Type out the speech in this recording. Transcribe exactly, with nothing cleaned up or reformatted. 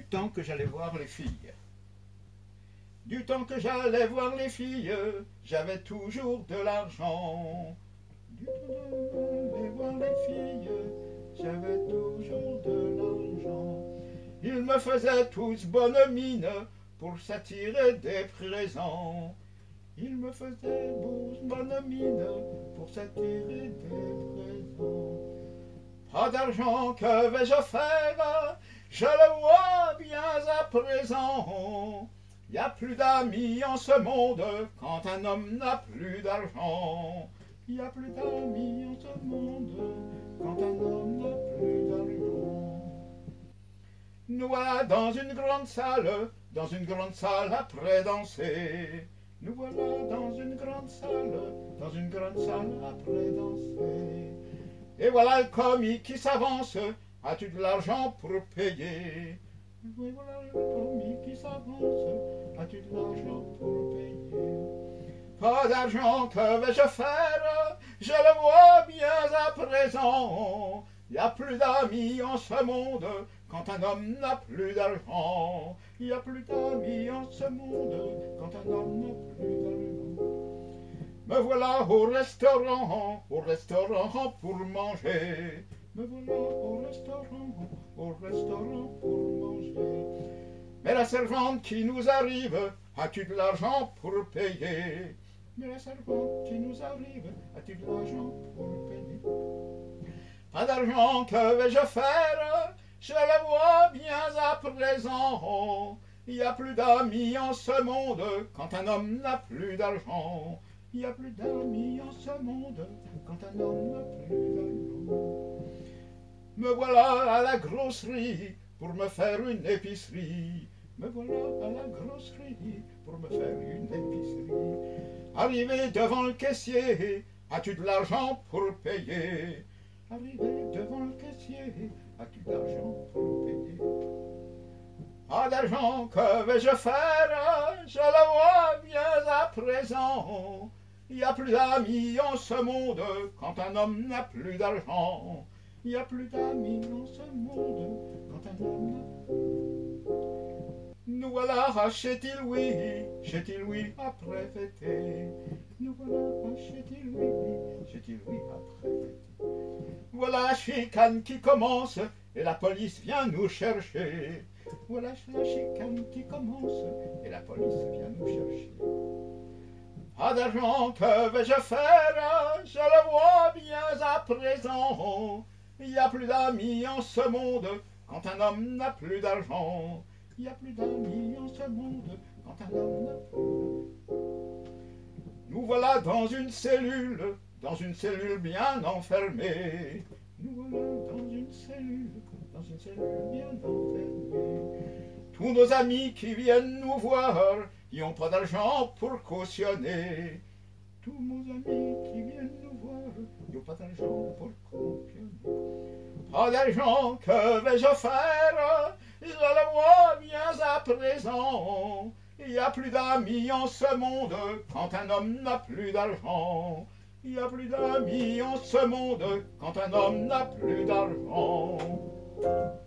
temps que j'allais voir les filles. Du temps que j'allais voir les filles, j'avais toujours de l'argent. Du temps que j'allais voir les filles, j'avais toujours de l'argent. Ils me faisaient tous bonne mine pour s'attirer des présents. Ils me faisaient tous bonne mine pour s'attirer des présents. Pas d'argent, que vais-je faire? Je le vois bien à présent. Y a plus d'amis en ce monde quand un homme n'a plus d'argent. Y a plus d'amis en ce monde quand un homme n'a plus d'argent. Nous voilà dans une grande salle, dans une grande salle après danser. Nous voilà dans une grande salle, dans une grande salle après danser. Et voilà le commis qui s'avance. As-tu de l'argent pour payer? Et voilà le commis qui s'avance. As-tu de l'argent pour payer? Pas d'argent, que vais-je faire? Je le vois bien à présent. Y a plus d'amis en ce monde quand un homme n'a plus d'argent. Y a plus d'amis en ce monde quand un homme n'a plus d'argent. Me voilà au restaurant, au restaurant pour manger. Me voilà au restaurant, au restaurant pour manger. Mais la servante qui nous arrive, as-tu de l'argent pour payer? Mais la servante qui nous arrive, as-tu de l'argent pour payer? Pas d'argent, que vais-je faire? Je le vois bien à présent. Il n'y a plus d'amis en ce monde quand un homme n'a plus d'argent. Il n'y a plus d'amis en ce monde quand un homme n'a plus d'argent. Me voilà à la grosserie pour me faire une épicerie. Me voilà à la grosserie pour me faire une épicerie. Arrivé devant le caissier, as-tu de l'argent pour payer? Arrivé devant le caissier, as-tu de l'argent pour payer? Pas d'argent, que vais-je faire? Je le vois bien à présent. Il n'y a plus d'amis en ce monde quand un homme n'a plus d'argent. Il n'y a plus d'amis en ce monde quand un homme n'a plus d'argent. Nous voilà chez Louis, chez Louis après fêter. Nous voilà chez Louis, chez Louis après fêter. Voilà la chicane qui commence et la police vient nous chercher. Voilà la chicane qui commence et la police vient nous chercher. Pas d'argent, que vais-je faire? Je le vois bien à présent. Il n'y a plus d'amis en ce monde quand un homme n'a plus d'argent. Il n'y a plus d'amis en ce monde quand un homme n'a plus d'argent. Nous voilà dans une cellule, dans une cellule bien enfermée. Nous voilà dans une cellule, dans une cellule bien enfermée. Tous nos amis qui viennent nous voir, ils n'ont pas d'argent pour cautionner. Tous nos amis qui viennent nous voir, ils n'ont pas d'argent pour cautionner. Pas d'argent, que vais-je faire? Je le vois bien à présent. Il n'y a plus d'amis en ce monde quand un homme n'a plus d'argent. Il n'y a plus d'amis en ce monde quand un homme n'a plus d'argent.